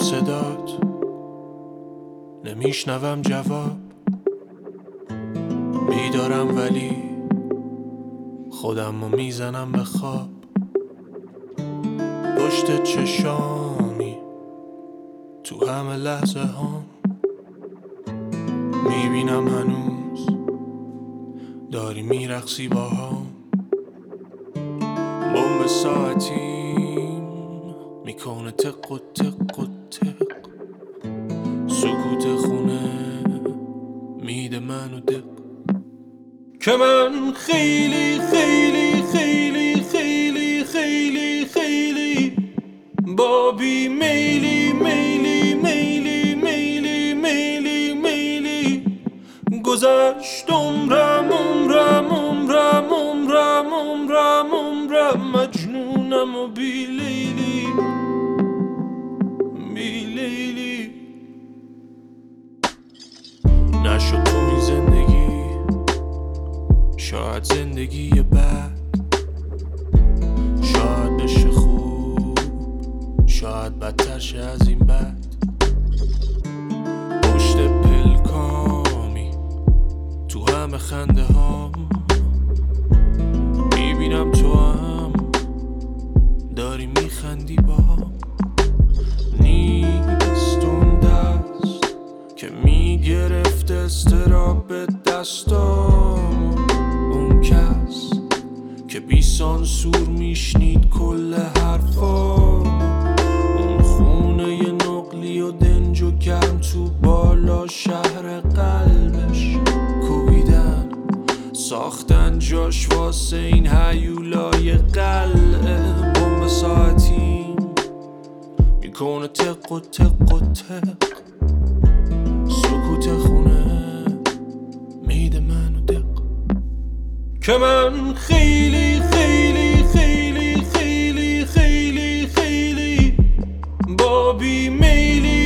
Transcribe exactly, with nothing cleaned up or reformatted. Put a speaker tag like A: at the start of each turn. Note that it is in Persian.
A: صدات نمیشنوم جواب، بیدارم ولی خودم رو میزنم به خواب. پشت چشامی تو همه لحظه هام میبینم هنوز داری میرقصی با هم. بمب ساعتیم میکنه تق و تق و تق، سکوت خونه میده منو دق، که من خیلی خیلی خیلی خیلی خیلی خیلی با بی میلی میلی میلی میلی میلی میلی گذشت عمرم عمرم عمرم عمرم عمرم عمرم مجنونم و بی لیلی بی لیلی. نشد تو این زندگی، شاید زندگی بعد، شاید بشه خوب، شاید بدتر شه از این بعد. پشت پلکامی تو همه خنده هام میبینم تو هم داری میخندی با هم. نیست اون دست که میگرفت استراب به دستام، اون کس که بی سانسور میشنید کل حرفام، اون خونه نقلی و دنج و گرم تو بالا شهر قلبش کوبیدن، ساختن جاش واسه این هیولای قلعه. بمب ساعتیم میکنه تق و تق و تق، سکوت خونه میده منو دق، که من خیلی خیلی خیلی خیلی خیلی خیلی با بی میلی